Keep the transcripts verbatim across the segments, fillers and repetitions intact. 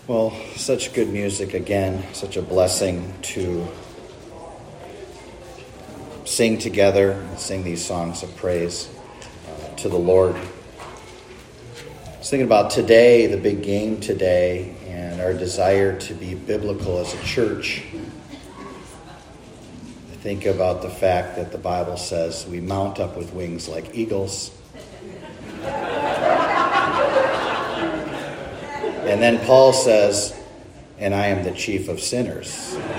Well, such good music again, such a blessing to sing together and sing these songs of praise uh, to the Lord. I was thinking about today, the big game today, and our desire to be biblical as a church. I think about the fact that the Bible says we mount up with wings like eagles. And then Paul says, and I am the chief of sinners.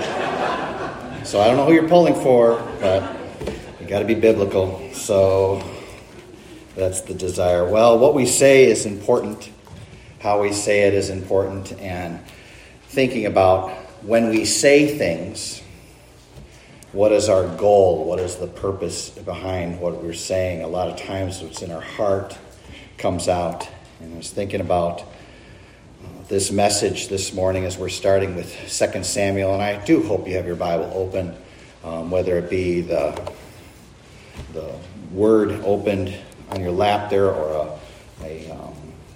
So I don't know who you're pulling for, but you got to be biblical. So that's the desire. Well, what we say is important. How we say it is important. And thinking about when we say things, what is our goal? What is the purpose behind what we're saying? A lot of times what's in our heart comes out. And I was thinking about this message this morning as we're starting with Second Samuel, and I do hope you have your Bible open, um, whether it be the the Word opened on your lap there, or a, a um,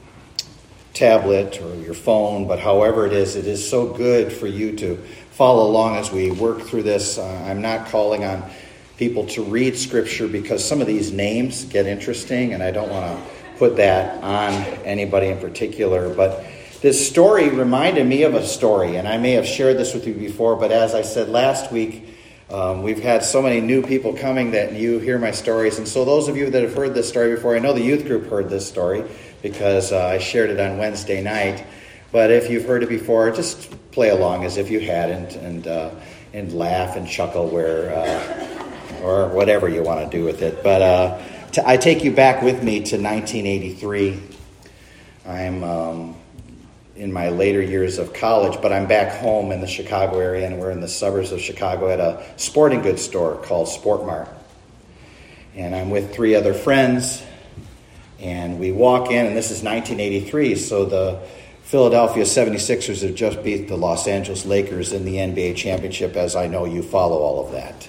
tablet, or your phone. But however it is, it is so good for you to follow along as we work through this. Uh, I'm not calling on people to read Scripture because some of these names get interesting, and I don't want to put that on anybody in particular, but this story reminded me of a story, and I may have shared this with you before, but as I said last week, um, we've had so many new people coming that you hear my stories. And so those of you that have heard this story before, I know the youth group heard this story because uh, I shared it on Wednesday night. But if you've heard it before, just play along as if you hadn't, and uh, and laugh and chuckle where uh, or whatever you want to do with it. But uh, t- I take you back with me to nineteen eighty-three. I'm Um, in my later years of college, but I'm back home in the Chicago area, and we're in the suburbs of Chicago at a sporting goods store called Sport Mart. And I'm with three other friends, and we walk in, and this is nineteen eighty-three, so the Philadelphia seventy-sixers have just beat the Los Angeles Lakers in the N B A championship, as I know you follow all of that.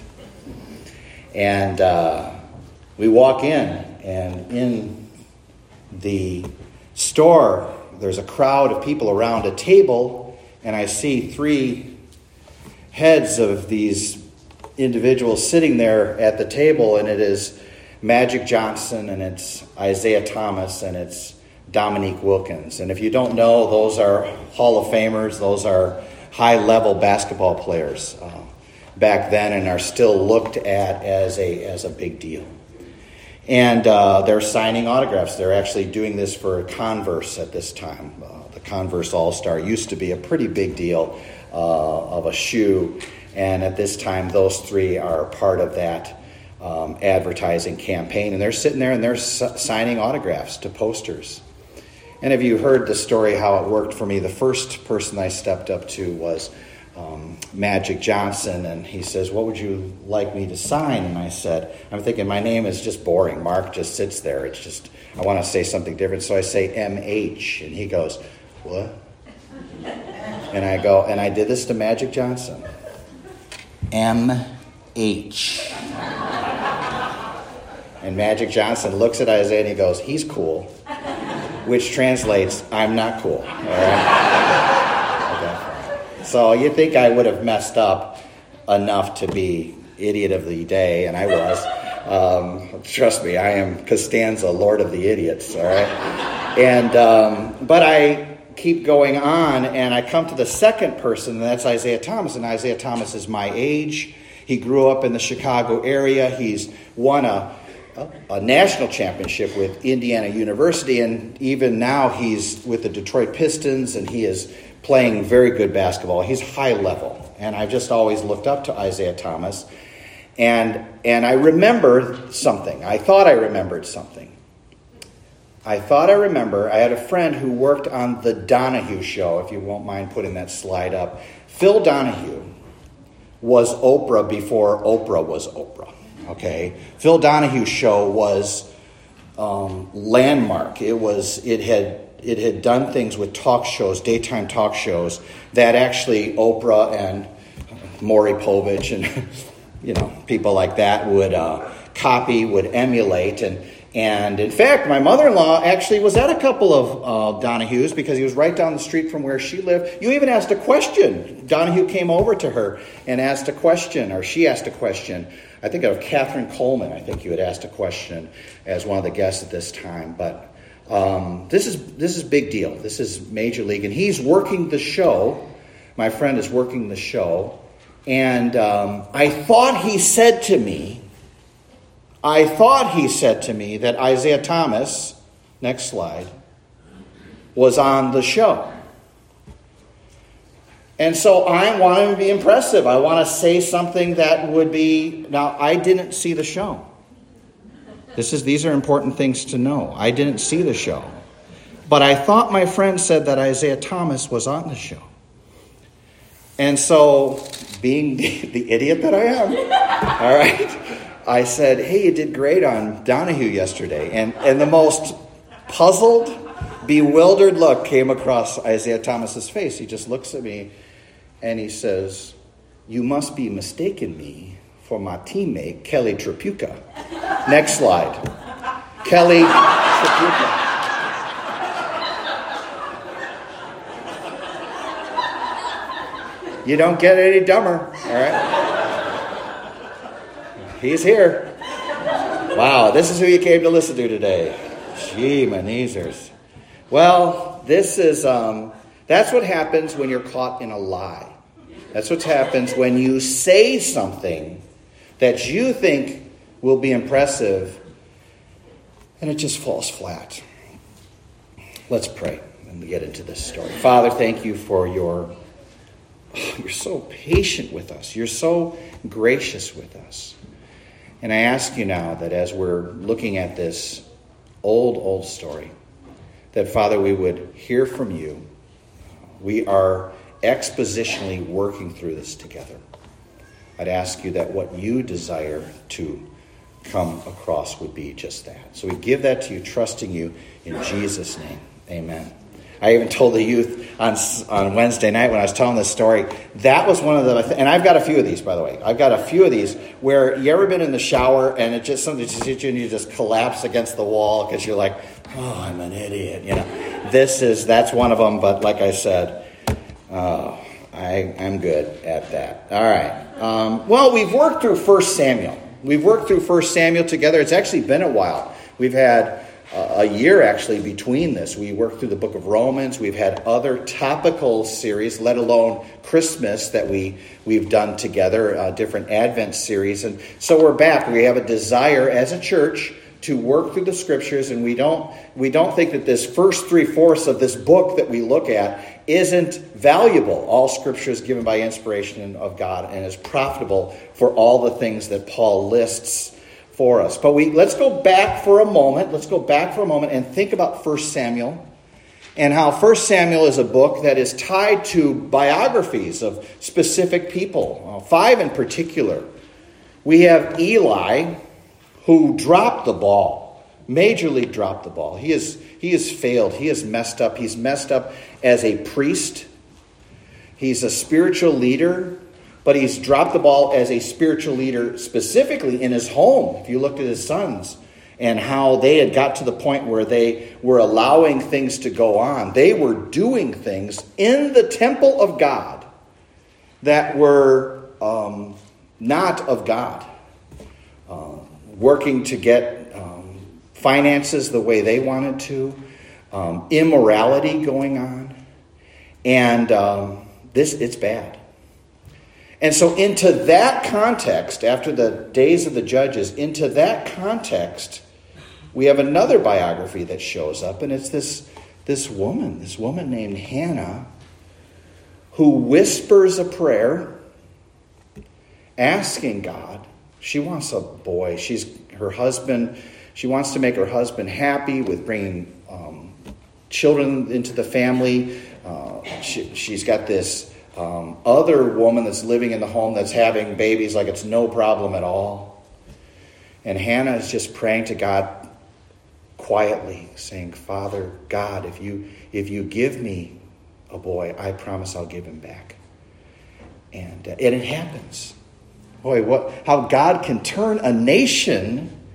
And uh, we walk in, and in the store, there's a crowd of people around a table, and I see three heads of these individuals sitting there at the table, and it is Magic Johnson, and it's Isaiah Thomas, and it's Dominique Wilkins. And if you don't know, those are Hall of Famers. Those are high-level basketball players uh, back then, and are still looked at as a as a big deal. And uh, they're signing autographs. They're actually doing this for Converse at this time. Uh, the Converse All-Star used to be a pretty big deal uh, of a shoe. And at this time, those three are part of that um, advertising campaign. And they're sitting there and they're s- signing autographs to posters. And have you heard the story how it worked for me? The first person I stepped up to was Um, Magic Johnson, and he says, "What would you like me to sign?" And I said, I'm thinking, my name is just boring. Mark just sits there. It's just, I want to say something different. So I say M H, and he goes, "What?" And I go, and I did this to Magic Johnson. M H. And Magic Johnson looks at Isaiah and he goes, "He's cool," which translates, "I'm not cool." All right? So you think I would have messed up enough to be idiot of the day, and I was. Um, trust me, I am Costanza, Lord of the Idiots, all right? And um, but I keep going on, and I come to the second person, and that's Isaiah Thomas. And Isaiah Thomas is my age. He grew up in the Chicago area. He's won a, a national championship with Indiana University, and even now he's with the Detroit Pistons, and he is playing very good basketball. He's high level. And I've just always looked up to Isaiah Thomas. And and I remembered something. I thought I remembered something. I thought I remember, I had a friend who worked on The Donahue Show, if you won't mind putting that slide up. Phil Donahue was Oprah before Oprah was Oprah. Okay? Phil Donahue's show was um, landmark. It was, it had It had done things with talk shows, daytime talk shows, that actually Oprah and Maury Povich and, you know, people like that would uh, copy, would emulate. And And in fact, my mother-in-law actually was at a couple of uh, Donahue's because he was right down the street from where she lived. You even asked a question. Donahue came over to her and asked a question, or she asked a question. I think of Catherine Coleman. I think you had asked a question as one of the guests at this time. But um, this is this is big deal. This is Major League. And he's working the show. My friend is working the show. And um, I thought he said to me, I thought he said to me that Isaiah Thomas, next slide, was on the show. And so I want him to be impressive. I want to say something that would be... Now, I didn't see the show. This is These are important things to know. I didn't see the show. But I thought my friend said that Isaiah Thomas was on the show. And so, being the, the idiot that I am, all right... I said, hey, you did great on Donahue yesterday. And, and the most puzzled, bewildered look came across Isaiah Thomas's face. He just looks at me and he says, you must be mistaken me for my teammate, Kelly Tripucka. Next slide. Kelly Tripucka. You don't get any dumber, all right? He's here. Wow, this is who you came to listen to today. Gee, maneezers. Well, this is, um, that's what happens when you're caught in a lie. That's what happens when you say something that you think will be impressive, and it just falls flat. Let's pray and get into this story. Father, thank you for your, oh, you're so patient with us. You're so gracious with us. And I ask you now that as we're looking at this old, old story, that, Father, we would hear from you. We are expositionally working through this together. I'd ask you that what you desire to come across would be just that. So we give that to you, trusting you in Jesus' name. Amen. I even told the youth on on Wednesday night when I was telling this story, that was one of the, and I've got a few of these, by the way. I've got a few of these where you ever been in the shower and it just, something just hits you and you just collapse against the wall because you're like, oh, I'm an idiot. You know, this is, that's one of them. But like I said, oh, I, I'm good at that. All right. Um, well, we've worked through First Samuel. We've worked through First Samuel together. It's actually been a while. We've had a year actually between this. We worked through the book of Romans. We've had other topical series, let alone Christmas, that we, we've done together, uh, different Advent series. And so we're back. We have a desire as a church to work through the scriptures, and we don't we don't think that this first three-fourths of this book that we look at isn't valuable. All scripture is given by inspiration of God and is profitable for all the things that Paul lists for us. But we let's go back for a moment. Let's go back for a moment and think about First Samuel and how First Samuel is a book that is tied to biographies of specific people, uh, five in particular. We have Eli, who dropped the ball, majorly dropped the ball. He is he has failed. He has messed up. He's messed up as a priest. He's a spiritual leader. But he's dropped the ball as a spiritual leader, specifically in his home. If you looked at his sons and how they had got to the point where they were allowing things to go on. They were doing things in the temple of God that were um, not of God. Uh, working to get um, finances the way they wanted to. Um, immorality going on. And um, this it's bad. And so into that context, after the days of the judges, into that context, we have another biography that shows up, and it's this, this woman, this woman named Hannah, who whispers a prayer, asking God. She wants a boy. She's her husband. She wants to make her husband happy with bringing um, children into the family. Uh, she, she's got this Um, other woman that's living in the home that's having babies like it's no problem at all. And Hannah is just praying to God quietly, saying, Father, God, if you if you give me a boy, I promise I'll give him back. And, uh, and it happens. Boy, what how God can turn a nation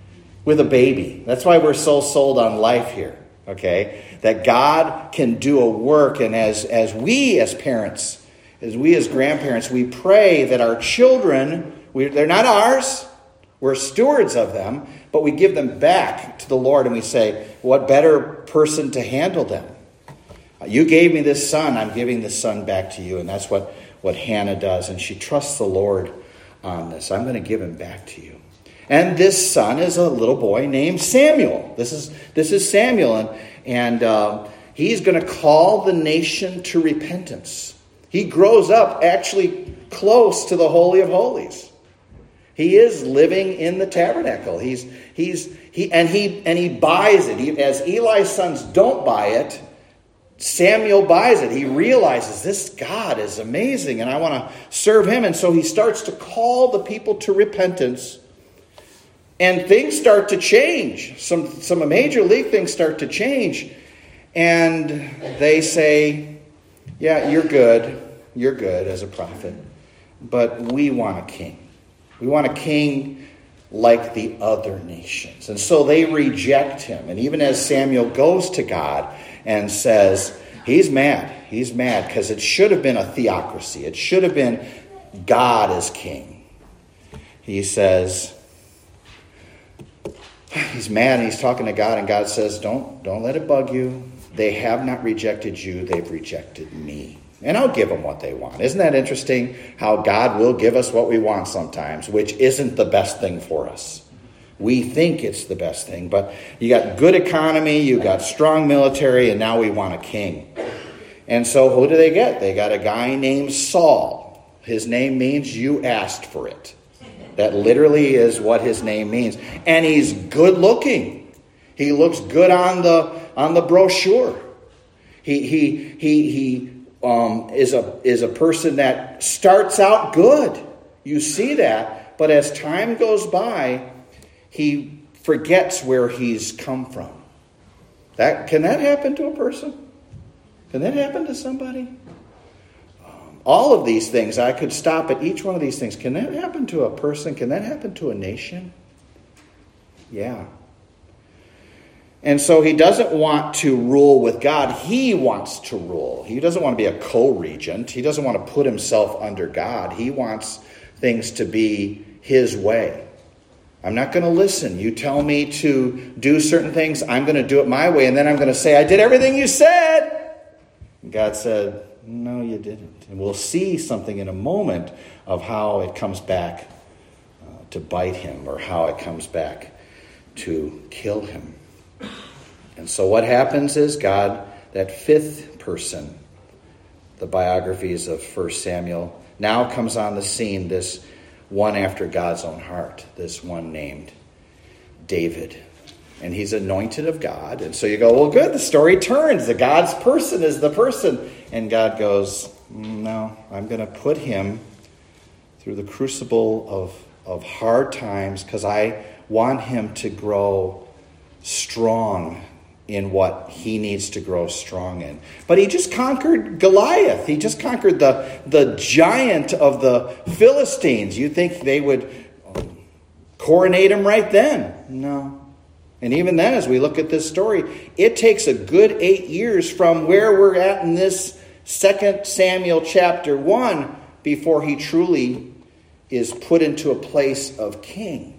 with a baby. That's why we're so sold on life here, okay? That God can do a work, and as, as we as parents, as we as grandparents, we pray that our children, we, they're not ours, we're stewards of them, but we give them back to the Lord and we say, what better person to handle them? You gave me this son, I'm giving this son back to you. And that's what, what Hannah does. And she trusts the Lord on this. I'm going to give him back to you. And this son is a little boy named Samuel. This is this is Samuel. And, and uh, he's going to call the nation to repentance. He grows up actually close to the Holy of Holies. He is living in the tabernacle. He's he's he and he and he buys it. He, as Eli's sons don't buy it, Samuel buys it. He realizes this God is amazing and I want to serve him. And so he starts to call the people to repentance. And things start to change. Some, some major league things start to change. And they say, yeah, you're good. You're good as a prophet. But we want a king. We want a king like the other nations. And so they reject him. And even as Samuel goes to God and says, he's mad. He's mad because it should have been a theocracy. It should have been God as king. He says, he's mad and he's talking to God, and God says, don't, don't let it bug you. They have not rejected you. They've rejected me. And I'll give them what they want. Isn't that interesting how God will give us what we want sometimes, which isn't the best thing for us. We think it's the best thing, but you got good economy, you got strong military, and now we want a king. And so who do they get? They got a guy named Saul. His name means you asked for it. That literally is what his name means. And he's good looking. He looks good on the on the brochure. He he he he um, is a is a person that starts out good. You see that, but as time goes by, he forgets where he's come from. That can that happen to a person? Can that happen to somebody? Um, all of these things, I could stop at each one of these things. Can that happen to a person? Can that happen to a nation? Yeah. And so he doesn't want to rule with God. He wants to rule. He doesn't want to be a co-regent. He doesn't want to put himself under God. He wants things to be his way. I'm not going to listen. You tell me to do certain things, I'm going to do it my way. And then I'm going to say, I did everything you said. And God said, no, you didn't. And we'll see something in a moment of how it comes back uh, to bite him, or how it comes back to kill him. And so what happens is God, that fifth person, the biographies of First Samuel, now comes on the scene, this one after God's own heart, this one named David. And he's anointed of God. And so you go, well, good, the story turns. The God's person is the person. And God goes, no, I'm going to put him through the crucible of, of hard times because I want him to grow strong in what he needs to grow strong in. But he just conquered Goliath. He just conquered the, the giant of the Philistines. You'd think they would coronate him right then. No. And even then, as we look at this story, it takes a good eight years from where we're at in this Second Samuel chapter one before he truly is put into a place of king.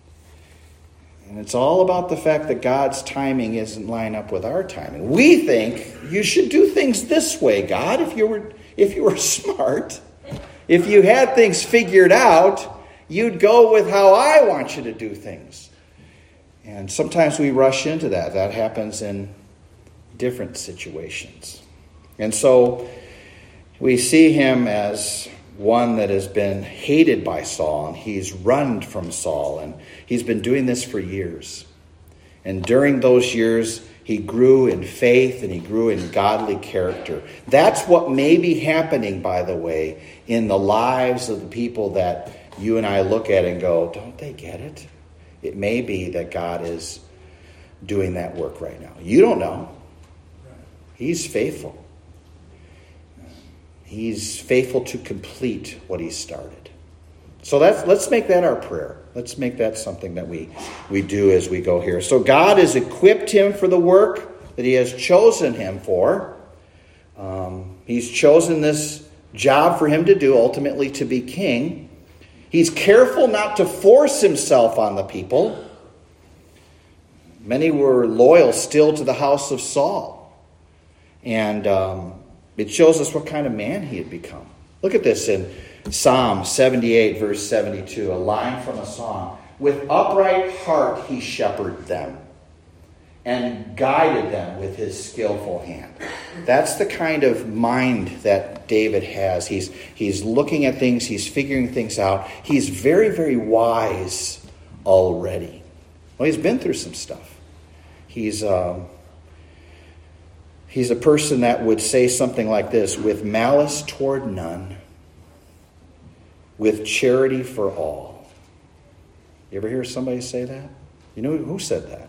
And it's all about the fact that God's timing isn't lined up with our timing. We think you should do things this way, God, if you were if you were smart. If you had things figured out, you'd go with how I want you to do things. And sometimes we rush into that. That happens in different situations. And so we see him as one that has been hated by Saul, and he's run from Saul, and he's been doing this for years. And during those years, he grew in faith and he grew in godly character. That's what may be happening, by the way, in the lives of the people that you and I look at and go, don't they get it? It may be that God is doing that work right now. You don't know. He's faithful. He's faithful to complete what he started. So that's, let's make that our prayer. Let's make that something that we, we do as we go here. So God has equipped him for the work that he has chosen him for. Um, he's chosen this job for him to do, ultimately to be king. He's careful not to force himself on the people. Many were loyal still to the house of Saul. And um, it shows us what kind of man he had become. Look at this in Psalm seventy-eight, verse seventy-two, a line from a song. With upright heart he shepherded them and guided them with his skillful hand. That's the kind of mind that David has. He's, he's looking at things. He's figuring things out. He's very, very wise already. Well, he's been through some stuff. He's, um, he's a person that would say something like this: with malice toward none, with charity for all. You ever hear somebody say that? You know who said that?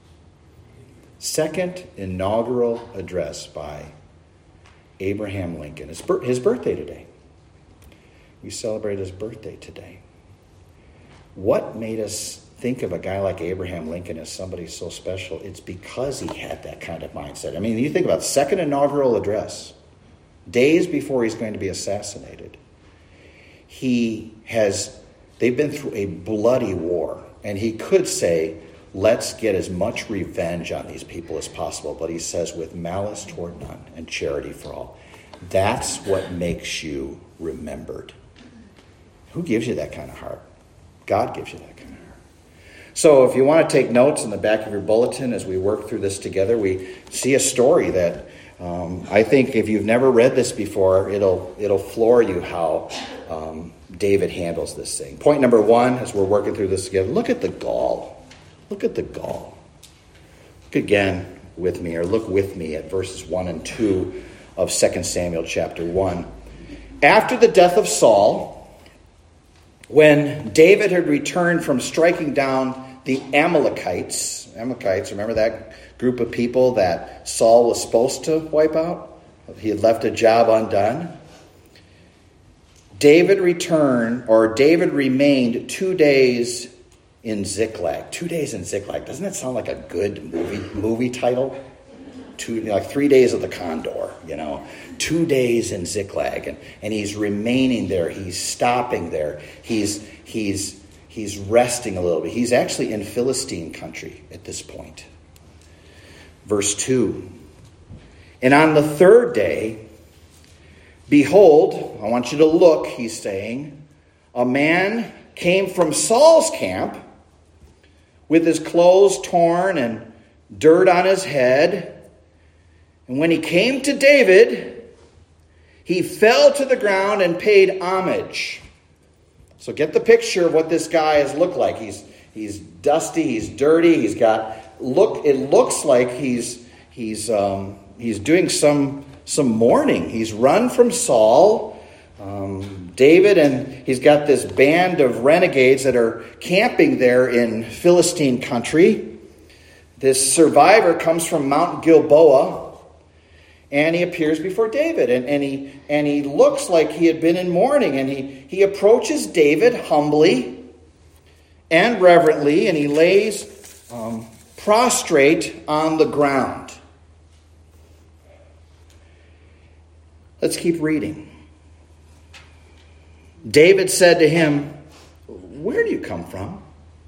Second inaugural address by Abraham Lincoln. It's his birthday today. We celebrate his birthday today. What made us think of a guy like Abraham Lincoln as somebody so special? It's because he had that kind of mindset. I mean, you think about second inaugural address, days before he's going to be assassinated. He has, they've been through a bloody war, and he could say, let's get as much revenge on these people as possible. But he says, with malice toward none and charity for all. That's what makes you remembered. Who gives you that kind of heart? God gives you that kind of heart. So if you want to take notes in the back of your bulletin as we work through this together, we see a story that um, I think if you've never read this before, it'll it'll floor you how um, David handles this thing. Point number one, as we're working through this together, look at the gall. Look at the gall. Look again with me, or look with me at verses one and two of Second Samuel chapter one. After the death of Saul, when David had returned from striking down the Amalekites, Amalekites, remember that group of people that Saul was supposed to wipe out? He had left a job undone. David returned, or David remained two days in Ziklag. Two days in Ziklag. Doesn't that sound like a good movie movie title? Two, like Three Days of the Condor, you know. Two days in Ziklag. And, and he's remaining there. He's stopping there. He's he's he's resting a little bit. He's actually in Philistine country at this point. Verse two. And on the third day, behold, I want you to look, he's saying, a man came from Saul's camp with his clothes torn and dirt on his head. And when he came to David, he fell to the ground and paid homage. So get the picture of what this guy has looked like. He's he's dusty, he's dirty, he's got look. It looks like he's he's um, he's doing some some mourning. He's run from Saul. Um, David, and he's got this band of renegades that are camping there in Philistine country. This survivor comes from Mount Gilboa, and he appears before David, and, and he and he looks like he had been in mourning, and he, he approaches David humbly and reverently, and he lays um, prostrate on the ground. Let's keep reading. David said to him, where do you come from?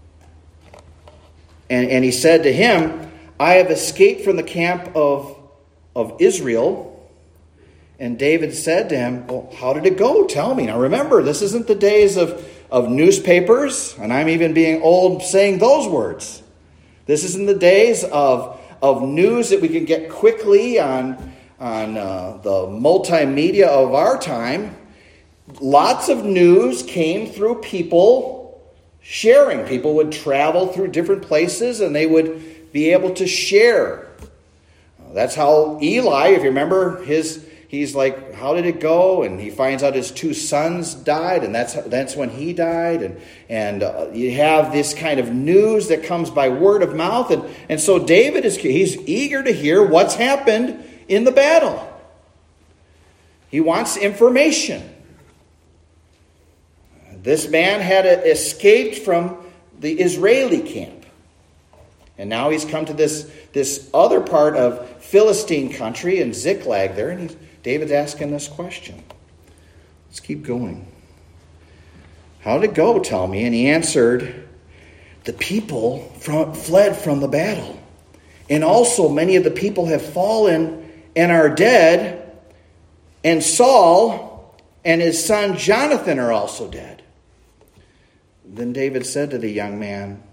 And, and he said to him, I have escaped from the camp of, of Israel. And David said to him, well, how did it go? Tell me. Now remember, this isn't the days of, of newspapers, and I'm even being old saying those words. This isn't the days of, of news that we can get quickly on, on uh, the multimedia of our time. Lots of news came through people sharing. People would travel through different places and they would be able to share. That's how Eli, if you remember, his he's like, how did it go? And he finds out his two sons died, and that's that's when he died. And and uh, you have this kind of news that comes by word of mouth. And, and so David is he's eager to hear what's happened in the battle. He wants information. This man had escaped from the Israeli camp. And now he's come to this, this other part of Philistine country in Ziklag there, and he's, David's asking this question. Let's keep going. How did it go, tell me? And he answered, the people from, fled from the battle. And also many of the people have fallen and are dead. And Saul and his son Jonathan are also dead. Then David said to the young man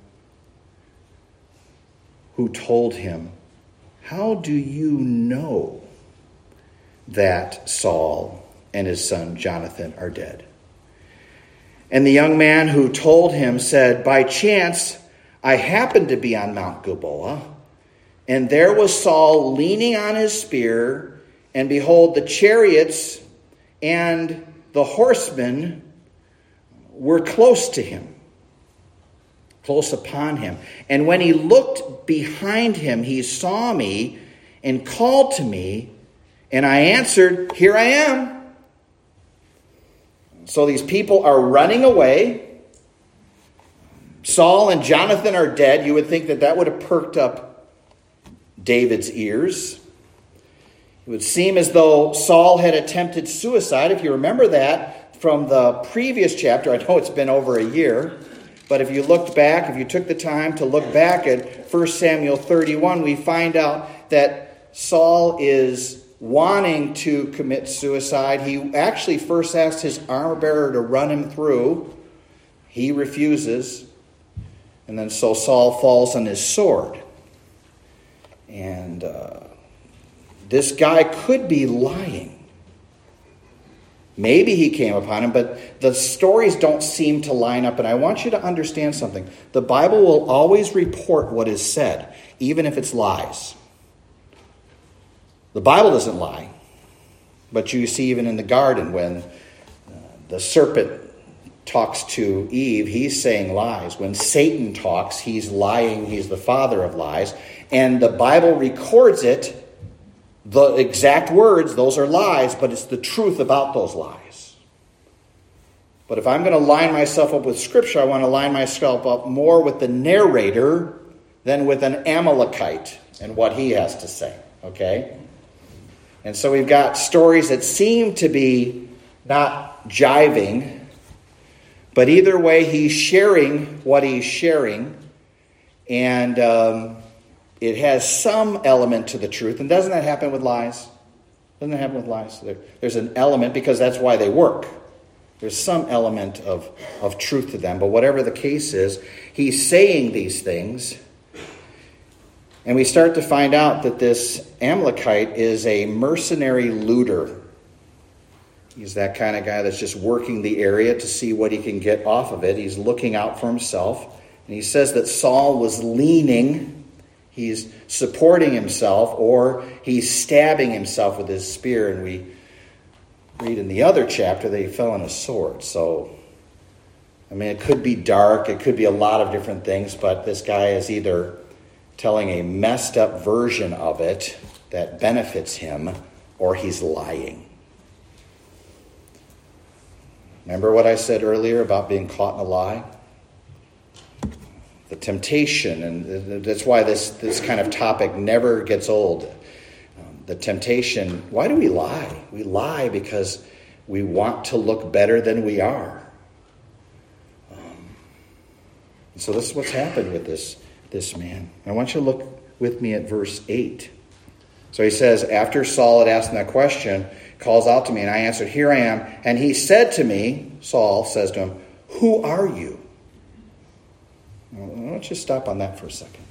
who told him, how do you know that Saul and his son Jonathan are dead? And the young man who told him said, by chance, I happened to be on Mount Gilboa, and there was Saul leaning on his spear, and behold, the chariots and the horsemen were close to him, close upon him. And when he looked behind him, he saw me and called to me, and I answered, here I am. So these people are running away. Saul and Jonathan are dead. You would think that that would have perked up David's ears. It would seem as though Saul had attempted suicide. If you remember that from the previous chapter, I know it's been over a year, but if you looked back, if you took the time to look back at First Samuel thirty-one, we find out that Saul is wanting to commit suicide. He actually first asked his armor bearer to run him through. He refuses. And then so Saul falls on his sword. And uh, this guy could be lying. Maybe he came upon him, but the stories don't seem to line up. And I want you to understand something. The Bible will always report what is said, even if it's lies. The Bible doesn't lie. But you see even in the garden when uh, the serpent talks to Eve, he's saying lies. When Satan talks, he's lying. He's the father of lies. And the Bible records it. The exact words, those are lies, but it's the truth about those lies. But if I'm going to line myself up with Scripture, I want to line myself up more with the narrator than with an Amalekite and what he has to say. Okay? And so we've got stories that seem to be not jiving, but either way, he's sharing what he's sharing, and um, it has some element to the truth. And doesn't that happen with lies? Doesn't that happen with lies? There, there's an element, because that's why they work. There's some element of, of truth to them. But whatever the case is, he's saying these things. And we start to find out that this Amalekite is a mercenary looter. He's that kind of guy that's just working the area to see what he can get off of it. He's looking out for himself. And he says that Saul was leaning. He's supporting himself, or he's stabbing himself with his spear. And we read in the other chapter that he fell on a sword. So, I mean, it could be dark. It could be a lot of different things. But this guy is either telling a messed up version of it that benefits him, or he's lying. Remember what I said earlier about being caught in a lie? The temptation, and that's why this, this kind of topic never gets old. Um, the temptation, why do we lie? We lie because we want to look better than we are. Um, so this is what's happened with this this man. I want you to look with me at verse eight. So he says, after Saul had asked him that question, calls out to me, and I answered, here I am. And he said to me, Saul says to him, who are you? Now, why don't you stop on that for a second?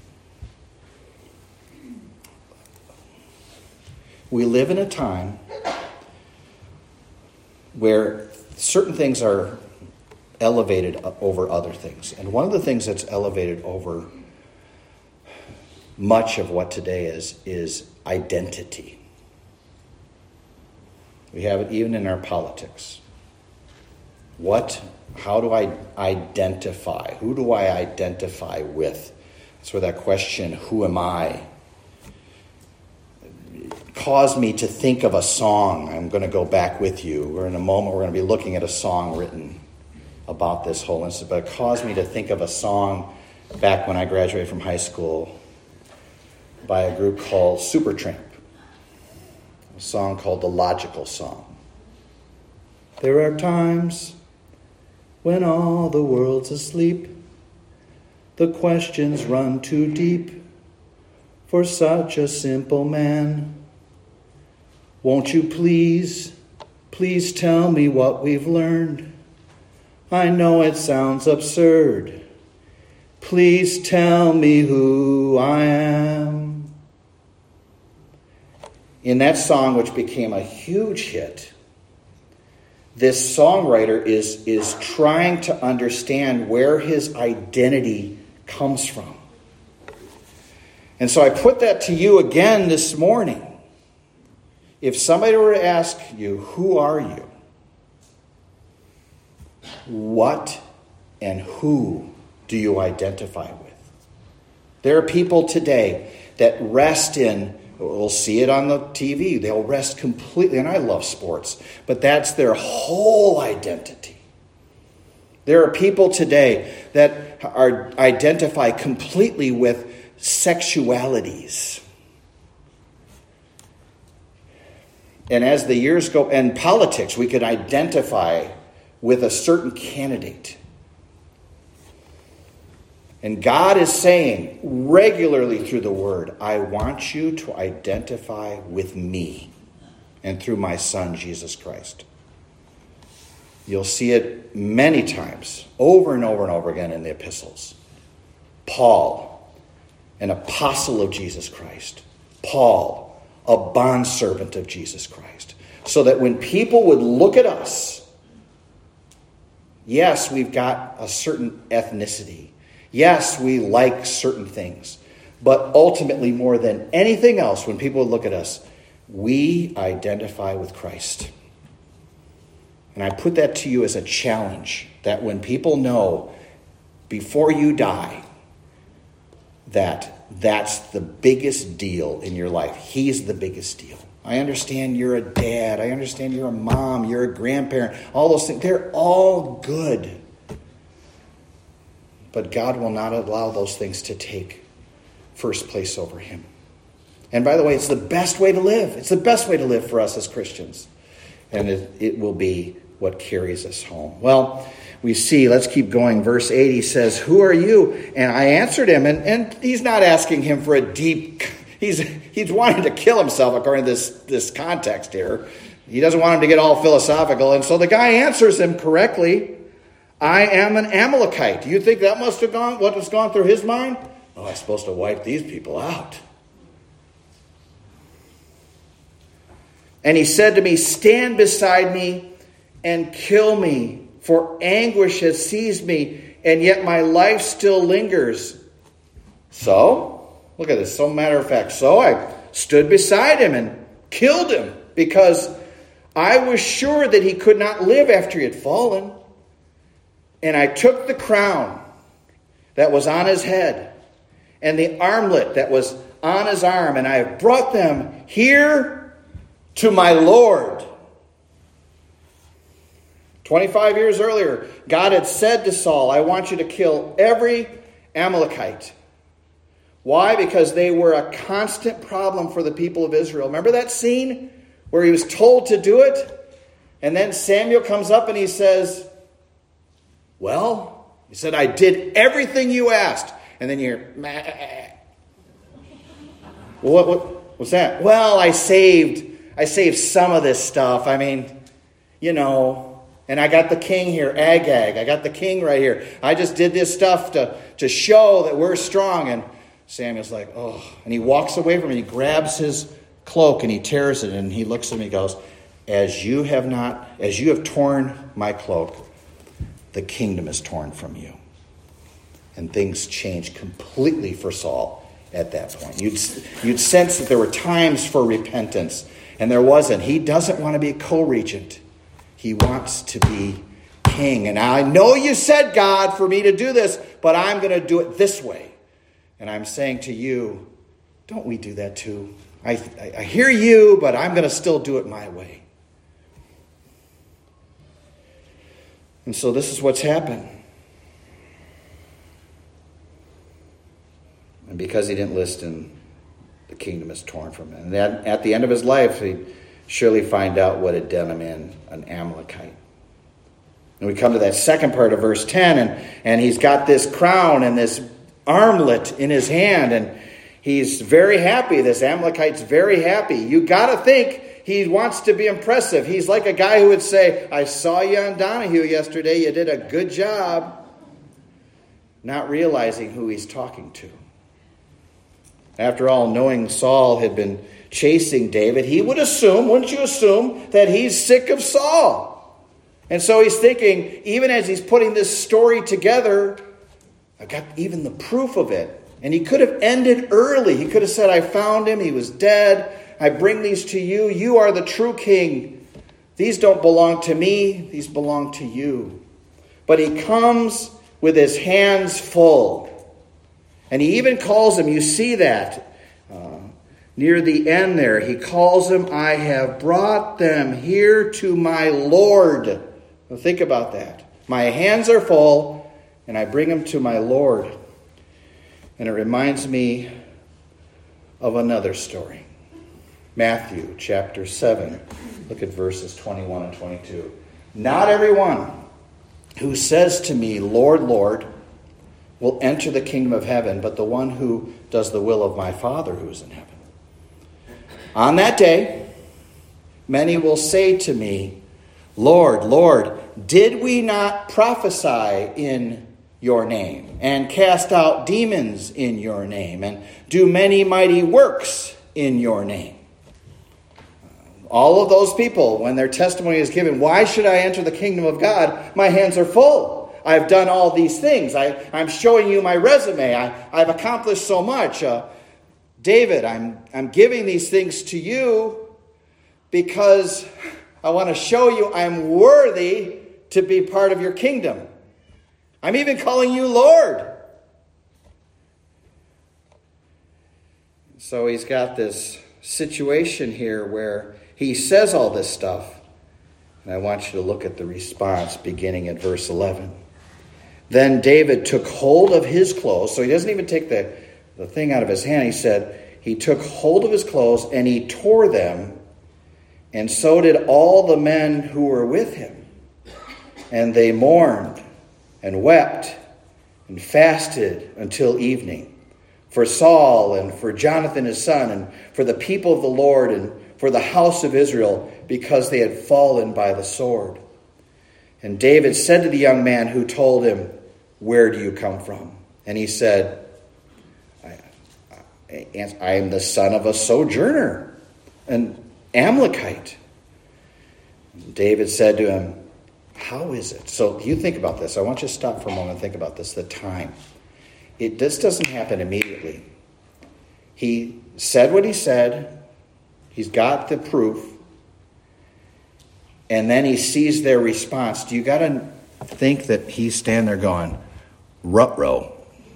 We live in a time where certain things are elevated over other things. And one of the things that's elevated over much of what today is, is identity. We have it even in our politics. What, how do I identify? Who do I identify with? That's where that question, who am I, caused me to think of a song. I'm going to go back with you. We're in a moment, we're going to be looking at a song written about this whole incident, but it caused me to think of a song back when I graduated from high school by a group called Supertramp. A song called The Logical Song. There are times when all the world's asleep, the questions run too deep for such a simple man. Won't you please, please tell me what we've learned? I know it sounds absurd. Please tell me who I am. In that song, which became a huge hit, this songwriter is, is trying to understand where his identity comes from. And so I put that to you again this morning. If somebody were to ask you, who are you? What and who do you identify with? There are people today that rest in, we'll see it on the T V, they'll rest completely, and I love sports, but that's their whole identity. There are people today that are identify completely with sexualities. And as the years go, and politics, we could identify with a certain candidate. And God is saying regularly through the Word, I want you to identify with me and through my Son, Jesus Christ. You'll see it many times, over and over and over again in the epistles. Paul, an apostle of Jesus Christ. Paul, a bondservant of Jesus Christ. So that when people would look at us, yes, we've got a certain ethnicity. Yes, we like certain things. But ultimately, more than anything else, when people would look at us, we identify with Christ. And I put that to you as a challenge, that when people know before you die that that's the biggest deal in your life. He's the biggest deal. I understand you're a dad. I understand you're a mom. You're a grandparent. All those things, they're all good. But God will not allow those things to take first place over him. And by the way, it's the best way to live. It's the best way to live for us as Christians. And it, it will be what carries us home. Well, we see, let's keep going. Verse eight, he says, who are you? And I answered him, and, and he's not asking him for a deep, he's he's wanting to kill himself according to this, this context here. He doesn't want him to get all philosophical. And so the guy answers him correctly. I am an Amalekite. Do you think that must have gone, what has gone through his mind? Oh, I'm supposed to wipe these people out. And he said to me, stand beside me and kill me, for anguish has seized me, and yet my life still lingers. So, look at this, so matter of fact. So I stood beside him and killed him, because I was sure that he could not live after he had fallen. And I took the crown that was on his head and the armlet that was on his arm, and I have brought them here to my Lord. twenty-five years earlier, God had said to Saul, I want you to kill every Amalekite. Why? Because they were a constant problem for the people of Israel. Remember that scene where he was told to do it? And then Samuel comes up and he says, well, he said, I did everything you asked. And then you hear, meh. Well, what, what, what's that? Well, I saved, I saved some of this stuff. I mean, you know, and I got the king here, Agag. I got the king right here. I just did this stuff to, to show that we're strong. And Samuel's like, oh. And he walks away from it. He grabs his cloak and he tears it. And he looks at me and goes, as you have not, as you have torn my cloak, the kingdom is torn from you. And things changed completely for Saul at that point. You'd, you'd sense that there were times for repentance, and there wasn't. He doesn't want to be a co-regent. He wants to be king. And I know you said, God, for me to do this, but I'm going to do it this way. And I'm saying to you, don't we do that too? I, I, I hear you, but I'm going to still do it my way. And so this is what's happened. And because he didn't listen, the kingdom is torn from him. And at, at the end of his life, he'd surely find out what had done him in, an Amalekite. And we come to that second part of verse ten, and, and he's got this crown and this armlet in his hand, and he's very happy. This Amalekite's very happy. You got to think he wants to be impressive. He's like a guy who would say, I saw you on Donahue yesterday. You did a good job. Not realizing who he's talking to. After all, knowing Saul had been chasing David, he would assume, wouldn't you assume, that he's sick of Saul? And so he's thinking, even as he's putting this story together, I got even the proof of it. And he could have ended early. He could have said, I found him. He was dead. I bring these to you. You are the true king. These don't belong to me. These belong to you. But he comes with his hands full. And he even calls him, you see that uh, near the end there. He calls him, I have brought them here to my Lord. Now think about that. My hands are full, and I bring them to my Lord. And it reminds me of another story. Matthew chapter seven. Look at verses twenty-one and twenty-two. Not everyone who says to me, Lord, Lord, will enter the kingdom of heaven, but the one who does the will of my Father who is in heaven. On that day, many will say to me, Lord, Lord, did we not prophesy in your name, and cast out demons in your name, and do many mighty works in your name? All of those people, when their testimony is given, why should I enter the kingdom of God? My hands are full. I've done all these things. I, I'm showing you my resume. I, I've accomplished so much. Uh, David, I'm, I'm giving these things to you because I want to show you I'm worthy to be part of your kingdom. I'm even calling you Lord. So he's got this situation here where he says all this stuff. And I want you to look at the response beginning at verse eleven. Then David took hold of his clothes. So he doesn't even take the, the thing out of his hand. He said he took hold of his clothes and he tore them. And so did all the men who were with him. And they mourned and wept and fasted until evening for Saul and for Jonathan his son and for the people of the Lord and for the house of Israel, because they had fallen by the sword. And David said to the young man who told him, where do you come from? And he said, I, I, I am the son of a sojourner, an Amalekite. And David said to him, how is it? So you think about this. I want you to stop for a moment and think about this, the time. It, this doesn't happen immediately. He said what he said. He's got the proof. And then he sees their response. Do you got to think that he's standing there going, ruh-roh,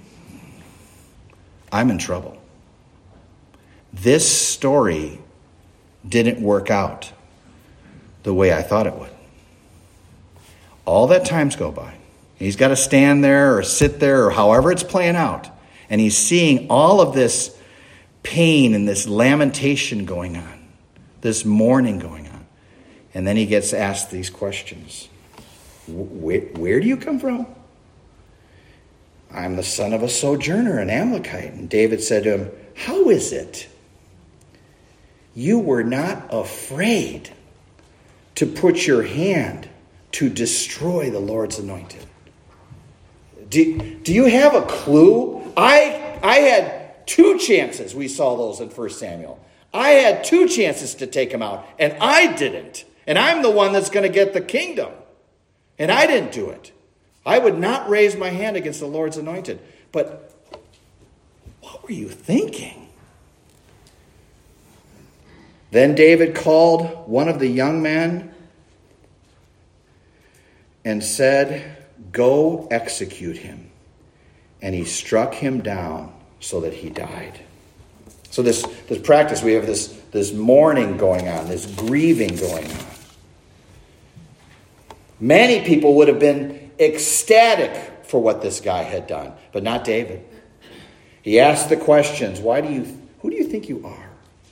I'm in trouble. This story didn't work out the way I thought it would. All that time's go by. He's got to stand there or sit there or however it's playing out. And he's seeing all of this pain and this lamentation going on, this mourning going on. And then he gets asked these questions. Where, where do you come from? I'm the son of a sojourner, an Amalekite. And David said to him, how is it you were not afraid to put your hand to destroy the Lord's anointed? Do, do you have a clue? I, I had two chances. We saw those in First Samuel. I had two chances to take him out, and I didn't. And I'm the one that's going to get the kingdom. And I didn't do it. I would not raise my hand against the Lord's anointed. But what were you thinking? Then David called one of the young men and said, go execute him. And he struck him down so that he died. So this, this practice, we have this, this mourning going on, this grieving going on. Many people would have been ecstatic for what this guy had done, but not David. He asked the questions, why do you, who do you think you are?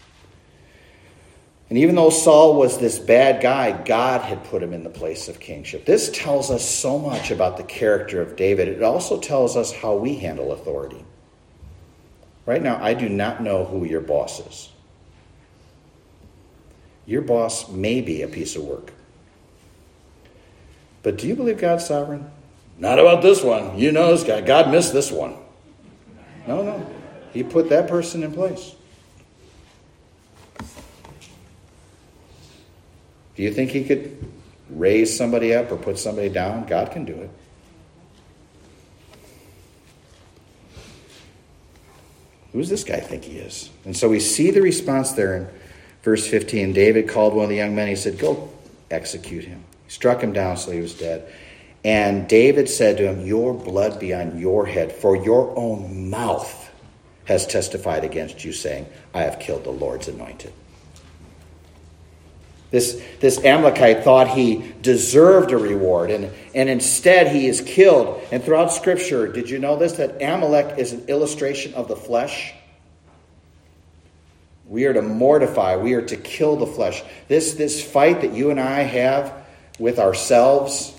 And even though Saul was this bad guy, God had put him in the place of kingship. This tells us so much about the character of David. It also tells us how we handle authority. Right now, I do not know who your boss is. Your boss may be a piece of work. But do you believe God's sovereign? Not about this one. You know this guy. God missed this one. No, no. He put that person in place. Do you think he could raise somebody up or put somebody down? God can do it. Who does this guy think he is? And so we see the response there in verse fifteen. David called one of the young men. He said, go execute him. He struck him down so he was dead. And David said to him, your blood be on your head, for your own mouth has testified against you, saying, I have killed the Lord's anointed. This, this Amalekite thought he deserved a reward, and, and instead he is killed. And throughout Scripture, did you know this? That Amalek is an illustration of the flesh. We are to mortify. We are to kill the flesh. This, this fight that you and I have with ourselves,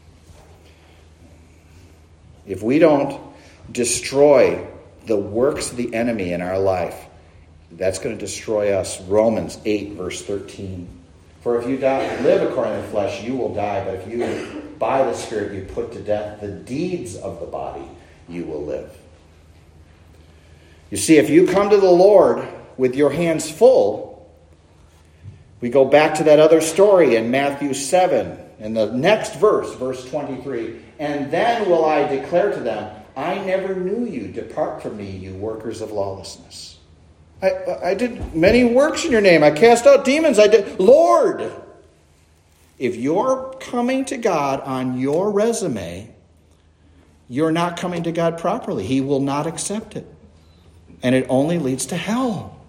if we don't destroy the works of the enemy in our life, that's going to destroy us. Romans eight, verse thirteen. For if you die, live according to the flesh, you will die. But if you, by the Spirit, you put to death the deeds of the body, you will live. You see, if you come to the Lord with your hands full, we go back to that other story in Matthew seven, in the next verse, verse twenty-three. And then will I declare to them, I never knew you. Depart from me, you workers of lawlessness. I, I did many works in your name. I cast out demons. I did. Lord, if you're coming to God on your resume, you're not coming to God properly. He will not accept it. And it only leads to hell.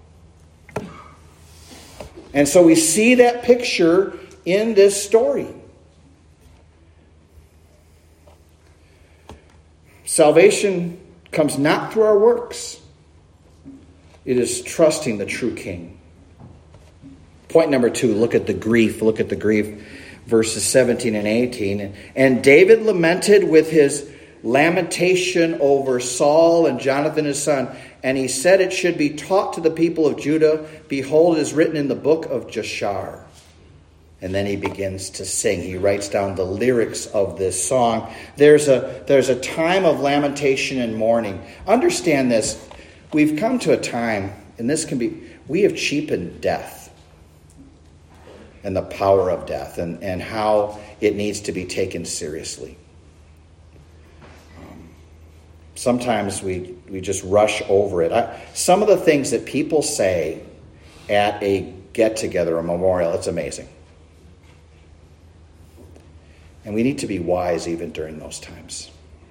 And so we see that picture in this story. Salvation comes not through our works. It is trusting the true King. Point number two, look at the grief. Look at the grief, verses seventeen and eighteen. And David lamented with his lamentation over Saul and Jonathan his son. And he said it should be taught to the people of Judah. Behold, it is written in the book of Jashar. And then he begins to sing. He writes down the lyrics of this song. There's a, there's a time of lamentation and mourning. Understand this. We've come to a time, and this can be, we have cheapened death and the power of death and, and how it needs to be taken seriously. Um, sometimes we, we just rush over it. I, some of the things that people say at a get-together, a memorial, it's amazing. And we need to be wise even during those times.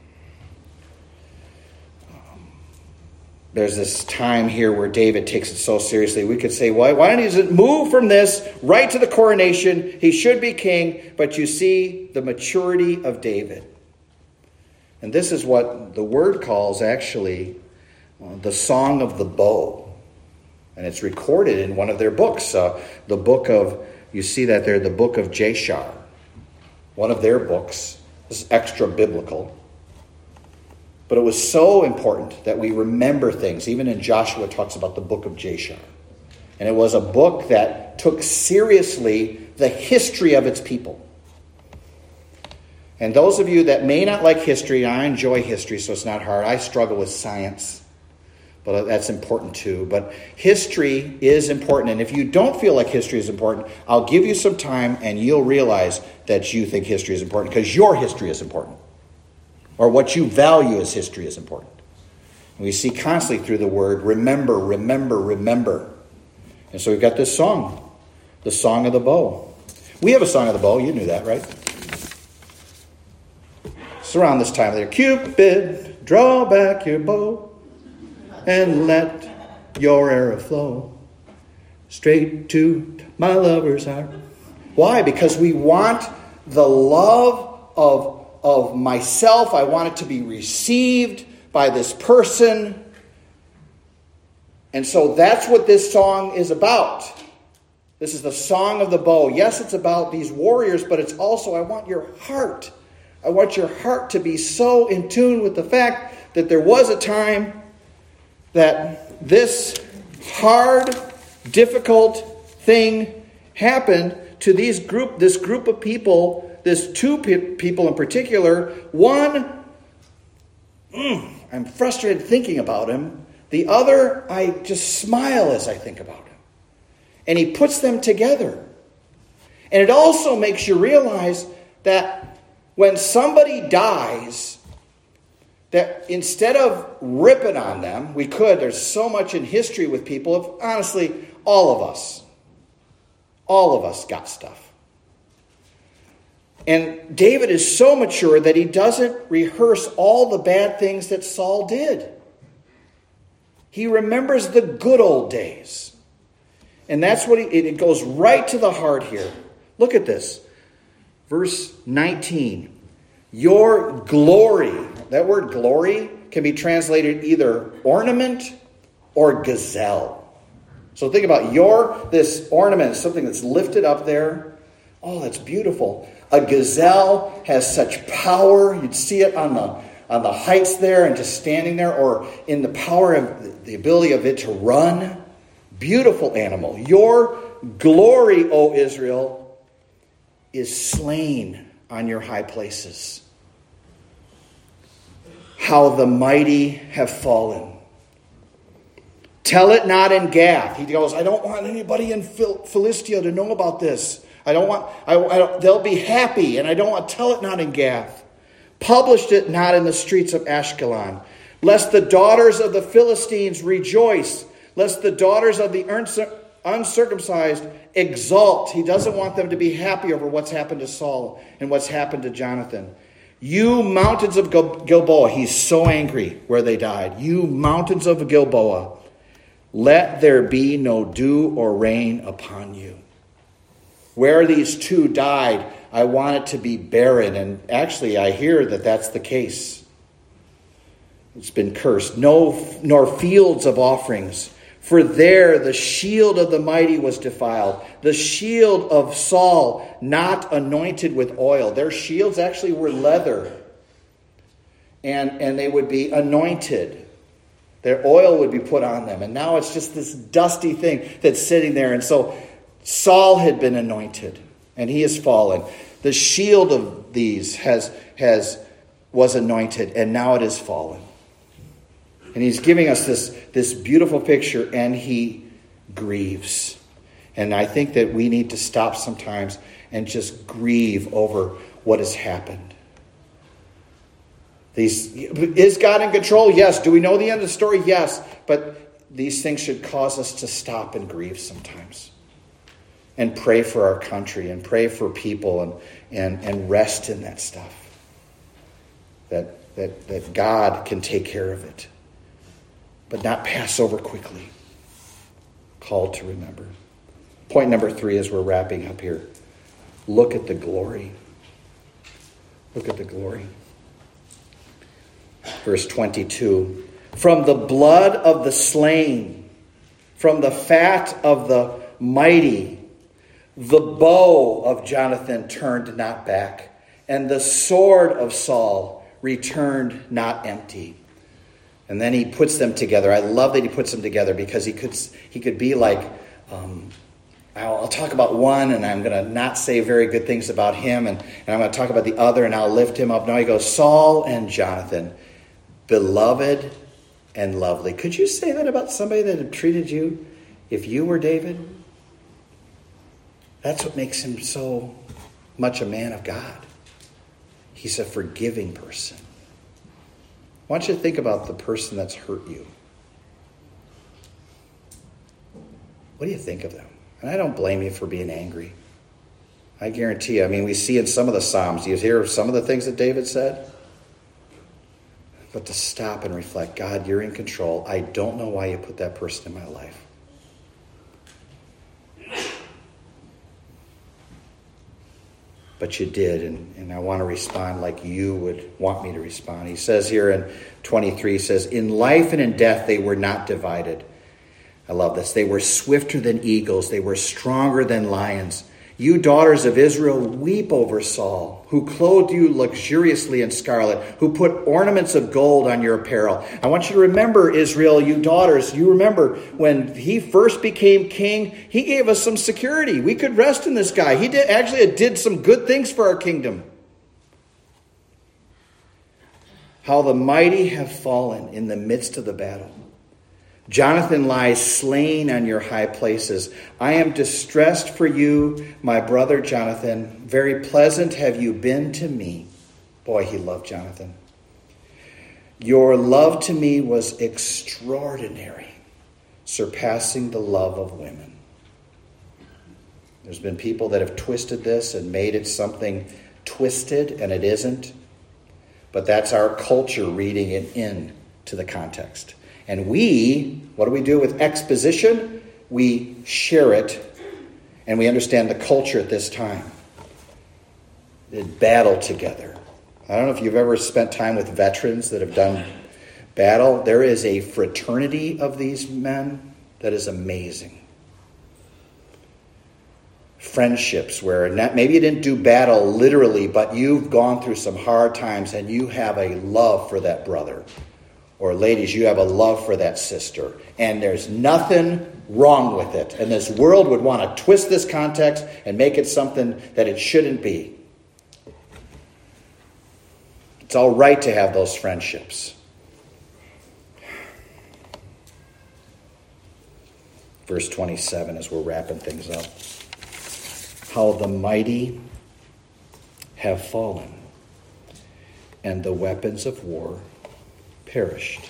There's this time here where David takes it so seriously. We could say, why, why don't he just move from this right to the coronation? He should be king. But you see the maturity of David. And this is what the word calls actually uh, the Song of the Bow. And it's recorded in one of their books. Uh, the book of, you see that there, the book of Jashar. One of their books. This is extra biblical. But it was so important that we remember things. Even in Joshua, it talks about the book of Jashar. And it was a book that took seriously the history of its people. And those of you that may not like history, I enjoy history, so it's not hard. I struggle with science, but that's important too. But history is important. And if you don't feel like history is important, I'll give you some time and you'll realize that you think history is important because your history is important. Or what you value as history is important. And we see constantly through the word, remember, remember, remember. And so we've got this song, the Song of the Bow. We have a Song of the Bow. You knew that, right? It's around this time of the year. Cupid, draw back your bow and let your arrow flow straight to my lover's heart. Why? Because we want the love of, of myself. I want it to be received by this person. And so that's what this song is about. This is the song of the bow. Yes, it's about these warriors, but it's also, I want your heart. I want your heart to be so in tune with the fact that there was a time that this hard, difficult thing happened to these group, this group of people, this two pe- people in particular. One, mm, I'm frustrated thinking about him. The other, I just smile as I think about him. And he puts them together. And it also makes you realize that when somebody dies, that instead of ripping on them, we could, there's so much in history with people, of, honestly, all of us, all of us got stuff. And David is so mature that he doesn't rehearse all the bad things that Saul did. He remembers the good old days. And that's what he, it goes right to the heart here. Look at this. Verse nineteen. Your glory. That word glory can be translated either ornament or gazelle. So think about your, this ornament, something that's lifted up there. Oh, that's beautiful. A gazelle has such power. You'd see it on the on the heights there and just standing there, or in the power of the ability of it to run. Beautiful animal. Your glory, O Israel, is slain on your high places. How the mighty have fallen. Tell it not in Gath. He goes, I don't want anybody in Phil- Philistia to know about this. I don't want, I, I don't, they'll be happy, and I don't want, tell it not in Gath. Published it not in the streets of Ashkelon. Lest the daughters of the Philistines rejoice. Lest the daughters of the uncircumcised exult. He doesn't want them to be happy over what's happened to Saul and what's happened to Jonathan. You mountains of Gilboa. He's so angry where they died. You mountains of Gilboa. Let there be no dew or rain upon you. Where these two died, I want it to be barren. And actually, I hear that that's the case. It's been cursed. No, nor fields of offerings. For there the shield of the mighty was defiled. The shield of Saul not anointed with oil. Their shields actually were leather. And, and they would be anointed. Their oil would be put on them. And now it's just this dusty thing that's sitting there. And so Saul had been anointed. And he has fallen. The shield of these has, has was anointed. And now it has fallen. And he's giving us this, this beautiful picture, and he grieves. And I think that we need to stop sometimes and just grieve over what has happened. These, is God in control? Yes. Do we know the end of the story? Yes. But these things should cause us to stop and grieve sometimes. And pray for our country and pray for people and, and, and rest in that stuff. That, that, that God can take care of it. But not pass over quickly. Called to remember. Point number three as we're wrapping up here. Look at the glory. Look at the glory. Verse twenty-two. From the blood of the slain, from the fat of the mighty, the bow of Jonathan turned not back, and the sword of Saul returned not empty. And then he puts them together. I love that he puts them together because he could he could be like, um, I'll, I'll talk about one and I'm going to not say very good things about him. And, and I'm going to talk about the other and I'll lift him up. Now he goes, Saul and Jonathan, beloved and lovely. Could you say that about somebody that had treated you if you were David? That's what makes him so much a man of God. He's a forgiving person. I want you to think about the person that's hurt you. What do you think of them? And I don't blame you for being angry. I guarantee you. I mean, we see in some of the Psalms, you hear some of the things that David said. But to stop and reflect, God, you're in control. I don't know why you put that person in my life. but you did, and, and I want to respond like you would want me to respond. He says here in twenty-three, he says, in life and in death they were not divided. I love this. They were swifter than eagles. They were stronger than lions. You daughters of Israel, weep over Saul, who clothed you luxuriously in scarlet, who put ornaments of gold on your apparel. I want you to remember, Israel, you daughters, you remember when he first became king, he gave us some security. We could rest in this guy. He did actually did some good things for our kingdom. How the mighty have fallen in the midst of the battle. Jonathan lies slain on your high places. I am distressed for you, my brother Jonathan. Very pleasant have you been to me. Boy, he loved Jonathan. Your love to me was extraordinary, surpassing the love of women. There's been people that have twisted this and made it something twisted, and it isn't. But that's our culture reading it in to the context. And we, what do we do with exposition? We share it, and we understand the culture at this time. They battle together. I don't know if you've ever spent time with veterans that have done battle. There is a fraternity of these men that is amazing. Friendships where not, maybe you didn't do battle literally, but you've gone through some hard times and you have a love for that brother. Or ladies, you have a love for that sister. And there's nothing wrong with it. And this world would want to twist this context and make it something that it shouldn't be. It's all right to have those friendships. Verse twenty-seven as we're wrapping things up. How the mighty have fallen, and the weapons of war perished.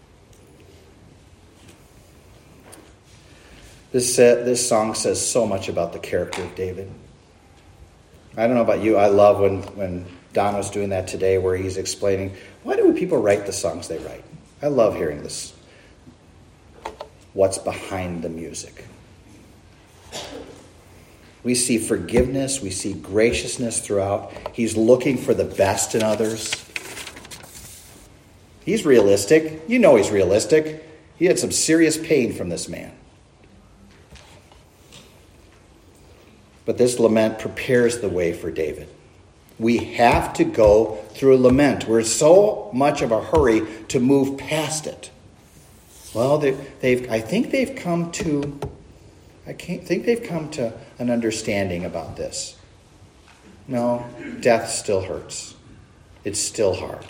This uh, this song says so much about the character of David. I don't know about you. I love when, when Don was doing that today where he's explaining, why do people write the songs they write? I love hearing this. What's behind the music? We see forgiveness. We see graciousness throughout. He's looking for the best in others. He's realistic. You know he's realistic. He had some serious pain from this man. But this lament prepares the way for David. We have to go through a lament. We're in so much of a hurry to move past it. Well, they, they've. I think they've come to. I can't think they've come to an understanding about this. No, death still hurts. It's still hard.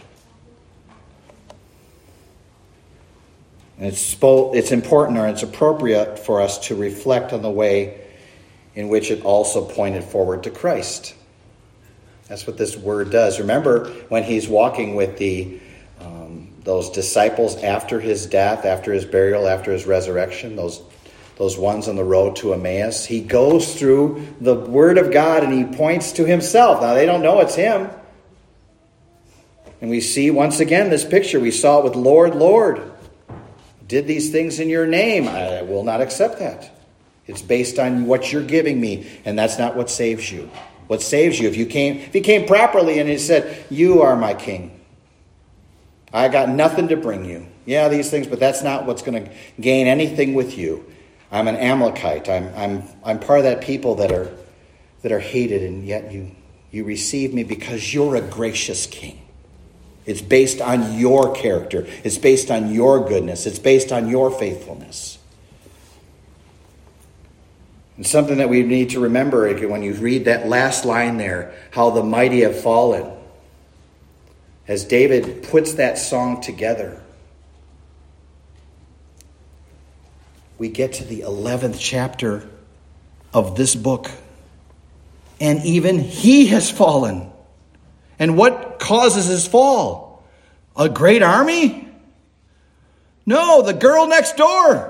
And it's it's important or it's appropriate for us to reflect on the way in which it also pointed forward to Christ. That's what this word does. Remember when he's walking with the um, those disciples after his death, after his burial, after his resurrection, those those ones on the road to Emmaus, he goes through the Word of God and he points to himself. Now they don't know it's him. And we see once again this picture. We saw it with Lord, Lord. Did these things in your name. I will not accept that. It's based on what you're giving me, and that's not what saves you. What saves you, if you came, if you came properly and he said, you are my king. I got nothing to bring you. Yeah, these things, but that's not what's going to gain anything with you. I'm an Amalekite. I'm I'm I'm part of that people that are that are hated, and yet you you receive me because you're a gracious king. It's based on your character. It's based on your goodness. It's based on your faithfulness. And something that we need to remember when you read that last line there, how the mighty have fallen. As David puts that song together, we get to the eleventh chapter of this book. And even he has fallen. And what causes his fall? A great army? No, the girl next door.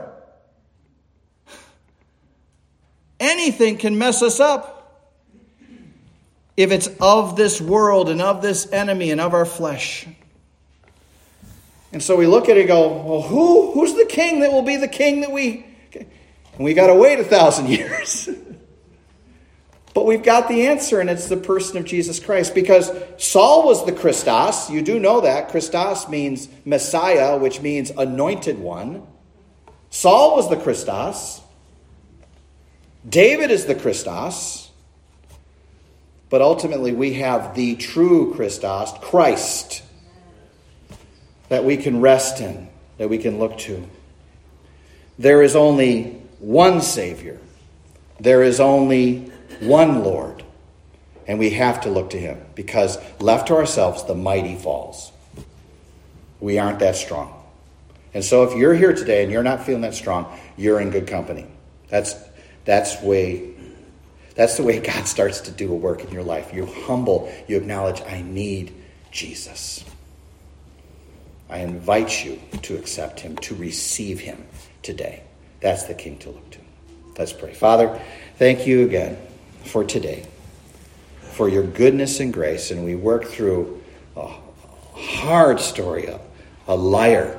Anything can mess us up if it's of this world and of this enemy and of our flesh. And so we look at it and go, well, who, who's the king that will be the king that we... And we got to wait a thousand years. But we've got the answer, and it's the person of Jesus Christ. Because Saul was the Christos. You do know that. Christos means Messiah, which means anointed one. Saul was the Christos. David is the Christos. But ultimately, we have the true Christos, Christ, that we can rest in, that we can look to. There is only one Savior. There is only one Lord. And we have to look to him, because left to ourselves, the mighty falls. We aren't that strong. And so if you're here today and you're not feeling that strong, you're in good company. That's that's way that's the way God starts to do a work in your life. You're humble. You acknowledge, I need Jesus. I invite you to accept him, to receive him today. That's the King to look to. Let's pray. Father, thank you again for today, for your goodness and grace. And we work through a hard story, a, a liar,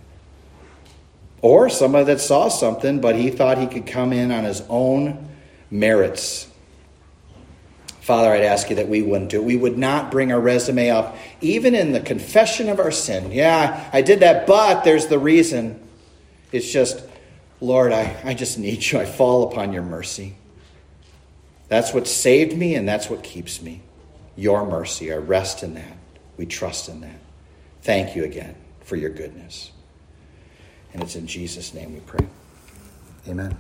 or somebody that saw something, but he thought he could come in on his own merits. Father, I'd ask you that we wouldn't do it. We would not bring our resume up, even in the confession of our sin. Yeah, I did that, but there's the reason. It's just, Lord, I, I just need you. I fall upon your mercy. That's what saved me, and that's what keeps me. Your mercy. I rest in that. We trust in that. Thank you again for your goodness. And it's in Jesus' name we pray. Amen.